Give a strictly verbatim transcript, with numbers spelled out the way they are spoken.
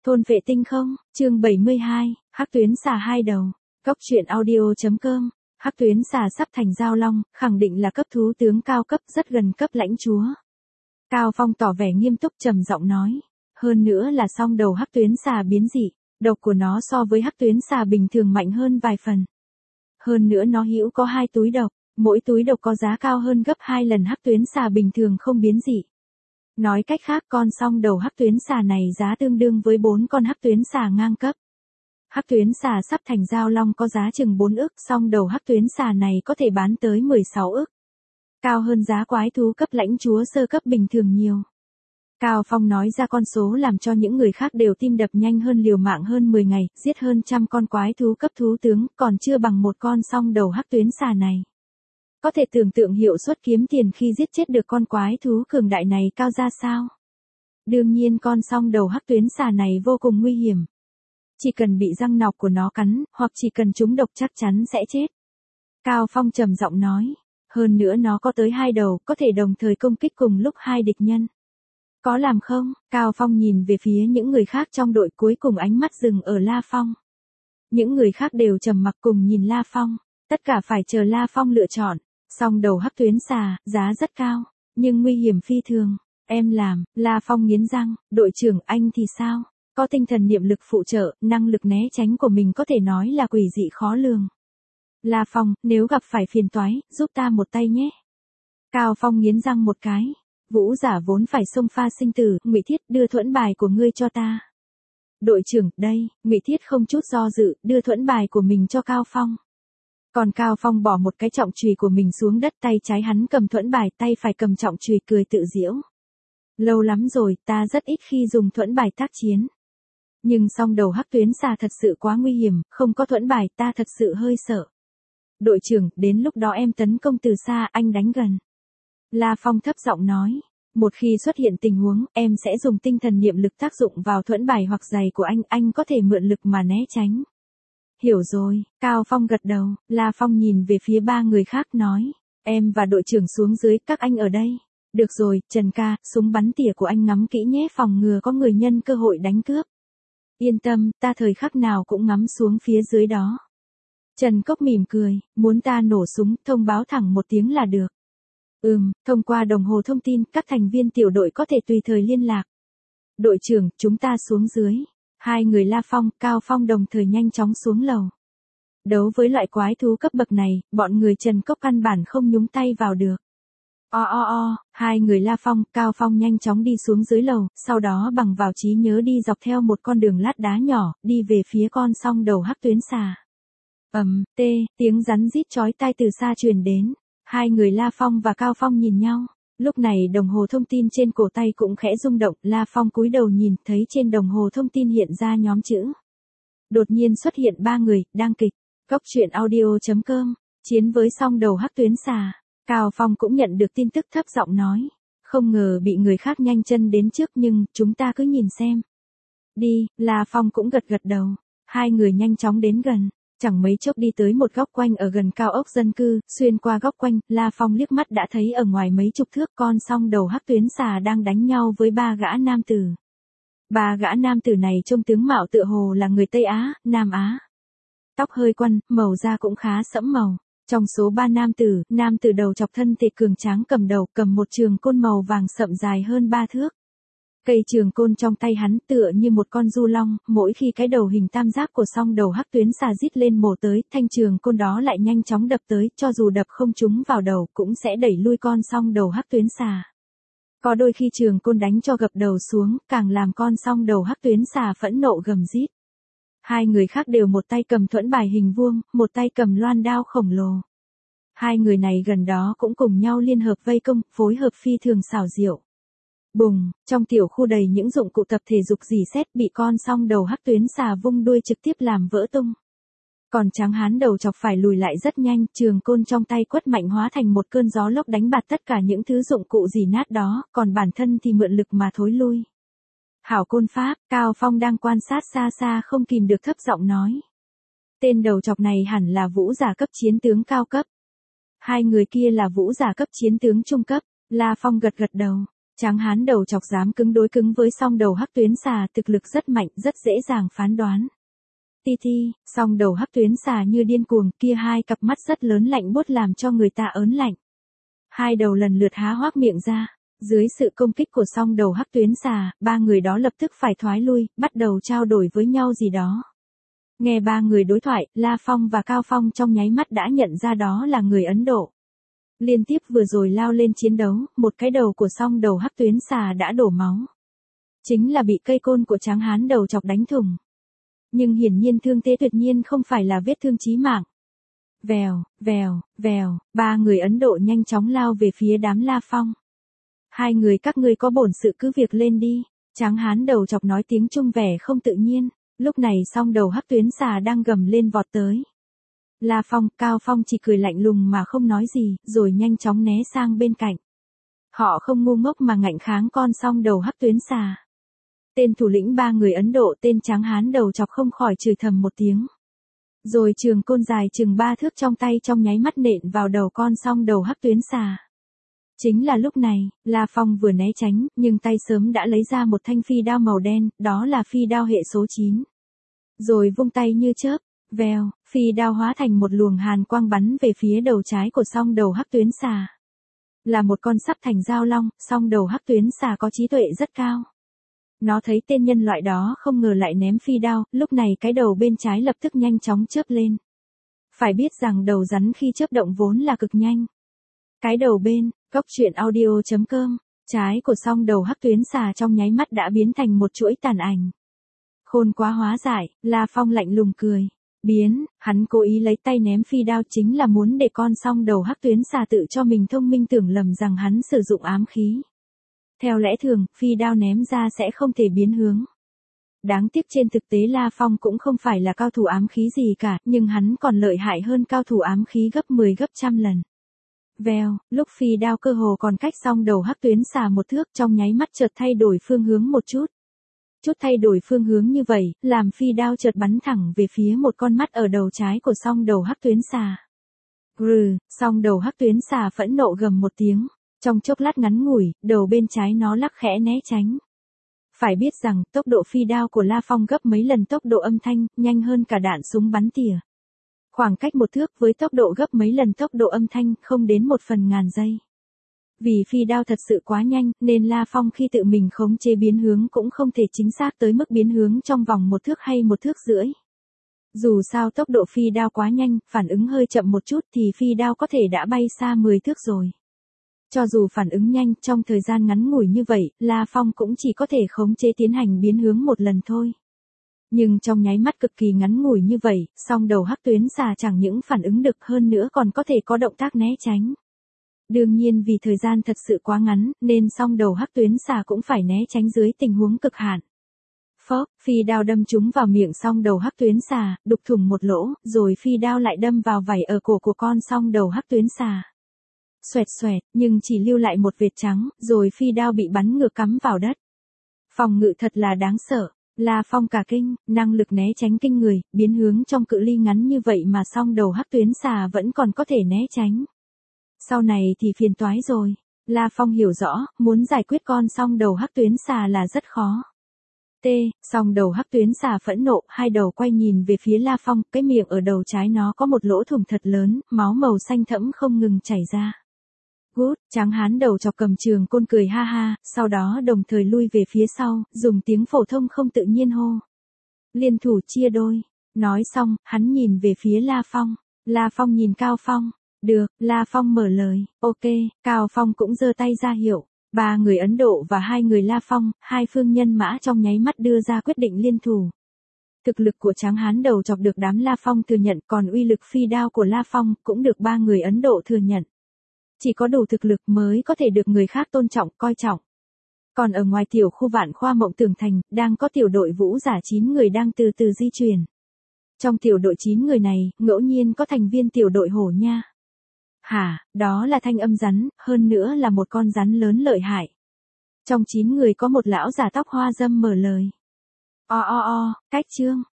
Thôn vệ tinh không, chương bảy mươi hai, Hắc tuyến xà hai đầu, Góc truyện audio.com, Hắc tuyến xà sắp thành giao long, khẳng định là cấp thú tướng cao cấp rất gần cấp lãnh chúa. Cao Phong tỏ vẻ nghiêm túc trầm giọng nói, hơn nữa là song đầu hắc tuyến xà biến dị, độc của nó so với hắc tuyến xà bình thường mạnh hơn vài phần. Hơn nữa nó hữu có hai túi độc, mỗi túi độc có giá cao hơn gấp hai lần hắc tuyến xà bình thường không biến dị. Nói cách khác con song đầu hắc tuyến xà này giá tương đương với bốn con hắc tuyến xà ngang cấp. Hắc tuyến xà sắp thành giao long có giá chừng bốn ức, song đầu hắc tuyến xà này có thể bán tới mười sáu ức. Cao hơn giá quái thú cấp lãnh chúa sơ cấp bình thường nhiều. Cao Phong nói ra con số làm cho những người khác đều tim đập nhanh hơn, liều mạng hơn mười ngày, giết hơn trăm con quái thú cấp thú tướng, còn chưa bằng một con song đầu hắc tuyến xà này. Có thể tưởng tượng hiệu suất kiếm tiền khi giết chết được con quái thú cường đại này cao ra sao? Đương nhiên con song đầu hắc tuyến xà này vô cùng nguy hiểm. Chỉ cần bị răng nọc của nó cắn, hoặc chỉ cần trúng độc chắc chắn sẽ chết. Cao Phong trầm giọng nói, hơn nữa nó có tới hai đầu, có thể đồng thời công kích cùng lúc hai địch nhân. Có làm không? Cao Phong nhìn về phía những người khác trong đội, cuối cùng ánh mắt dừng ở La Phong. Những người khác đều trầm mặc cùng nhìn La Phong, tất cả phải chờ La Phong lựa chọn. Song đầu hắc tuyến xà, giá rất cao, nhưng nguy hiểm phi thường. Em làm, La Phong nghiến răng, đội trưởng anh thì sao? Có tinh thần niệm lực phụ trợ, năng lực né tránh của mình có thể nói là quỷ dị khó lường. La Phong, nếu gặp phải phiền toái, giúp ta một tay nhé. Cao Phong nghiến răng một cái. Vũ giả vốn phải xông pha sinh tử, Ngụy Thiết đưa thuẫn bài của ngươi cho ta. Đội trưởng, đây, Ngụy Thiết không chút do dự, đưa thuẫn bài của mình cho Cao Phong. Còn Cao Phong bỏ một cái trọng chùy của mình xuống đất, tay trái hắn cầm thuẫn bài, tay phải cầm trọng chùy cười tự giễu. Lâu lắm rồi, ta rất ít khi dùng thuẫn bài tác chiến. Nhưng song đầu hắc tuyến xà thật sự quá nguy hiểm, không có thuẫn bài ta thật sự hơi sợ. Đội trưởng, đến lúc đó em tấn công từ xa, anh đánh gần. La Phong thấp giọng nói, một khi xuất hiện tình huống, em sẽ dùng tinh thần niệm lực tác dụng vào thuẫn bài hoặc giày của anh, anh có thể mượn lực mà né tránh. Hiểu rồi, Cao Phong gật đầu, La Phong nhìn về phía ba người khác nói, em và đội trưởng xuống dưới, các anh ở đây. Được rồi, Trần ca, súng bắn tỉa của anh ngắm kỹ nhé, phòng ngừa có người nhân cơ hội đánh cướp. Yên tâm, ta thời khắc nào cũng ngắm xuống phía dưới đó. Trần Cốc mỉm cười, muốn ta nổ súng, thông báo thẳng một tiếng là được. Ừm, thông qua đồng hồ thông tin, các thành viên tiểu đội có thể tùy thời liên lạc. Đội trưởng, chúng ta xuống dưới. Hai người La Phong, Cao Phong đồng thời nhanh chóng xuống lầu. Đấu với loại quái thú cấp bậc này, bọn người Trần Cốc căn bản không nhúng tay vào được. O o o, hai người La Phong, Cao Phong nhanh chóng đi xuống dưới lầu, sau đó bằng vào trí nhớ đi dọc theo một con đường lát đá nhỏ, đi về phía con song đầu hắc tuyến xà. Ầm, tê, tiếng rắn rít chói tai từ xa truyền đến. Hai người La Phong và Cao Phong nhìn nhau. Lúc này đồng hồ thông tin trên cổ tay cũng khẽ rung động, La Phong cúi đầu nhìn, thấy trên đồng hồ thông tin hiện ra nhóm chữ. Đột nhiên xuất hiện ba người, đang kịch. Góc truyện audio.com, chiến với song đầu hắc tuyến xà. Cao Phong cũng nhận được tin tức thấp giọng nói. Không ngờ bị người khác nhanh chân đến trước, nhưng, chúng ta cứ nhìn xem. Đi, La Phong cũng gật gật đầu. Hai người nhanh chóng đến gần. Chẳng mấy chốc đi tới một góc quanh ở gần cao ốc dân cư, xuyên qua góc quanh, La Phong liếc mắt đã thấy ở ngoài mấy chục thước con song đầu hắc tuyến xà đang đánh nhau với ba gã nam tử. Ba gã nam tử này trông tướng mạo tựa hồ là người Tây Á, Nam Á. Tóc hơi quăn, màu da cũng khá sẫm màu. Trong số ba nam tử, nam tử đầu chọc thân thể cường tráng cầm đầu, cầm một trường côn màu vàng sậm dài hơn ba thước. Cây trường côn trong tay hắn tựa như một con du long, mỗi khi cái đầu hình tam giác của song đầu hắc tuyến xà rít lên mổ tới, thanh trường côn đó lại nhanh chóng đập tới, cho dù đập không trúng vào đầu cũng sẽ đẩy lui con song đầu hắc tuyến xà. Có đôi khi trường côn đánh cho gập đầu xuống, càng làm con song đầu hắc tuyến xà phẫn nộ gầm rít. Hai người khác đều một tay cầm thuẫn bài hình vuông, một tay cầm loan đao khổng lồ. Hai người này gần đó cũng cùng nhau liên hợp vây công, phối hợp phi thường xảo diệu. Bùng, trong tiểu khu đầy những dụng cụ tập thể dục rỉ sét bị con song đầu hắc tuyến xà vung đuôi trực tiếp làm vỡ tung. Còn tráng hán đầu chọc phải lùi lại rất nhanh, trường côn trong tay quất mạnh hóa thành một cơn gió lốc đánh bạt tất cả những thứ dụng cụ rỉ nát đó, còn bản thân thì mượn lực mà thối lui. Hảo côn pháp, Cao Phong đang quan sát xa xa không kìm được thấp giọng nói. Tên đầu chọc này hẳn là vũ giả cấp chiến tướng cao cấp. Hai người kia là vũ giả cấp chiến tướng trung cấp, La Phong gật gật đầu. Tráng hán đầu chọc dám cứng đối cứng với song đầu hắc tuyến xà, thực lực rất mạnh, rất dễ dàng phán đoán. Ti ti, song đầu hắc tuyến xà như điên cuồng, kia hai cặp mắt rất lớn lạnh buốt làm cho người ta ớn lạnh. Hai đầu lần lượt há hoác miệng ra, dưới sự công kích của song đầu hắc tuyến xà, ba người đó lập tức phải thoái lui, bắt đầu trao đổi với nhau gì đó. Nghe ba người đối thoại, La Phong và Cao Phong trong nháy mắt đã nhận ra đó là người Ấn Độ. Liên tiếp vừa rồi lao lên chiến đấu, một cái đầu của song đầu hắc tuyến xà đã đổ máu. Chính là bị cây côn của tráng hán đầu chọc đánh thủng. Nhưng hiển nhiên thương thế tuyệt nhiên không phải là vết thương chí mạng. Vèo, vèo, vèo, ba người Ấn Độ nhanh chóng lao về phía đám La Phong. Hai người các ngươi có bổn sự cứ việc lên đi, tráng hán đầu chọc nói tiếng Trung vẻ không tự nhiên, lúc này song đầu hắc tuyến xà đang gầm lên vọt tới. La Phong, Cao Phong chỉ cười lạnh lùng mà không nói gì, rồi nhanh chóng né sang bên cạnh. Họ không ngu ngốc mà ngạnh kháng con song đầu hắc tuyến xà. Tên thủ lĩnh ba người Ấn Độ tên tráng hán đầu chọc không khỏi chửi thầm một tiếng. Rồi trường côn dài chừng ba thước trong tay trong nháy mắt nện vào đầu con song đầu hắc tuyến xà. Chính là lúc này, La Phong vừa né tránh, nhưng tay sớm đã lấy ra một thanh phi đao màu đen, đó là phi đao hệ số chín. Rồi vung tay như chớp, vèo, phi đao hóa thành một luồng hàn quang bắn về phía đầu trái của song đầu hắc tuyến xà. Là một con sắp thành dao long, song đầu hắc tuyến xà có trí tuệ rất cao. Nó thấy tên nhân loại đó không ngờ lại ném phi đao, lúc này cái đầu bên trái lập tức nhanh chóng chớp lên. Phải biết rằng đầu rắn khi chớp động vốn là cực nhanh. Cái đầu bên, cốc truyện audio chấm com, trái của song đầu hắc tuyến xà trong nháy mắt đã biến thành một chuỗi tàn ảnh. Khôn quá hóa giải, La Phong lạnh lùng cười. Biến, hắn cố ý lấy tay ném phi đao chính là muốn để con song đầu hắc tuyến xà tự cho mình thông minh tưởng lầm rằng hắn sử dụng ám khí. Theo lẽ thường, phi đao ném ra sẽ không thể biến hướng. Đáng tiếc trên thực tế La Phong cũng không phải là cao thủ ám khí gì cả, nhưng hắn còn lợi hại hơn cao thủ ám khí gấp mười gấp trăm lần. Vèo, lúc phi đao cơ hồ còn cách song đầu hắc tuyến xà một thước trong nháy mắt chợt thay đổi phương hướng một chút. Chút thay đổi phương hướng như vậy, làm phi đao chợt bắn thẳng về phía một con mắt ở đầu trái của song đầu hắc tuyến xà. Grừ, song đầu hắc tuyến xà phẫn nộ gầm một tiếng. Trong chốc lát ngắn ngủi, đầu bên trái nó lắc khẽ né tránh. Phải biết rằng, tốc độ phi đao của La Phong gấp mấy lần tốc độ âm thanh, nhanh hơn cả đạn súng bắn tỉa. Khoảng cách một thước với tốc độ gấp mấy lần tốc độ âm thanh, không đến một phần ngàn giây. Vì phi đao thật sự quá nhanh, nên La Phong khi tự mình khống chế biến hướng cũng không thể chính xác tới mức biến hướng trong vòng một thước hay một thước rưỡi. Dù sao tốc độ phi đao quá nhanh, phản ứng hơi chậm một chút thì phi đao có thể đã bay xa mười thước rồi. Cho dù phản ứng nhanh trong thời gian ngắn ngủi như vậy, La Phong cũng chỉ có thể khống chế tiến hành biến hướng một lần thôi. Nhưng trong nháy mắt cực kỳ ngắn ngủi như vậy, song đầu hắc tuyến xà chẳng những phản ứng được hơn nữa còn có thể có động tác né tránh. Đương nhiên vì thời gian thật sự quá ngắn, nên song đầu hắc tuyến xà cũng phải né tránh dưới tình huống cực hạn. Phốc, phi đao đâm trúng vào miệng song đầu hắc tuyến xà, đục thủng một lỗ, rồi phi đao lại đâm vào vảy ở cổ của con song đầu hắc tuyến xà. Xoẹt xoẹt, nhưng chỉ lưu lại một vệt trắng, rồi phi đao bị bắn ngược cắm vào đất. Phòng ngự thật là đáng sợ. La Phong cả kinh, năng lực né tránh kinh người, biến hướng trong cự ly ngắn như vậy mà song đầu hắc tuyến xà vẫn còn có thể né tránh. Sau này thì phiền toái rồi. La Phong hiểu rõ, muốn giải quyết con song đầu hắc tuyến xà là rất khó. T, song đầu hắc tuyến xà phẫn nộ, hai đầu quay nhìn về phía La Phong, cái miệng ở đầu trái nó có một lỗ thủng thật lớn, máu màu xanh thẫm không ngừng chảy ra. Gút, tráng hán đầu chọc cầm trường côn cười ha ha, sau đó đồng thời lui về phía sau, dùng tiếng phổ thông không tự nhiên hô. Liên thủ chia đôi. Nói xong, hắn nhìn về phía La Phong. La Phong nhìn Cao Phong. Được, La Phong mở lời. Ok, Cao Phong cũng giơ tay ra hiệu. Ba người Ấn Độ và hai người La Phong, hai phương nhân mã trong nháy mắt đưa ra quyết định liên thủ. Thực lực của tráng hán đầu chọc được đám La Phong thừa nhận, còn uy lực phi đao của La Phong cũng được ba người Ấn Độ thừa nhận. Chỉ có đủ thực lực mới có thể được người khác tôn trọng, coi trọng. Còn ở ngoài tiểu khu Vạn Khoa Mộng Tưởng Thành, đang có tiểu đội vũ giả chín người đang từ từ di chuyển. Trong tiểu đội chín người này, ngẫu nhiên có thành viên tiểu đội hổ nha. Hả, đó là thanh âm rắn, hơn nữa là một con rắn lớn lợi hại. Trong chín người có một lão giả tóc hoa râm mở lời. O o o, cách chương.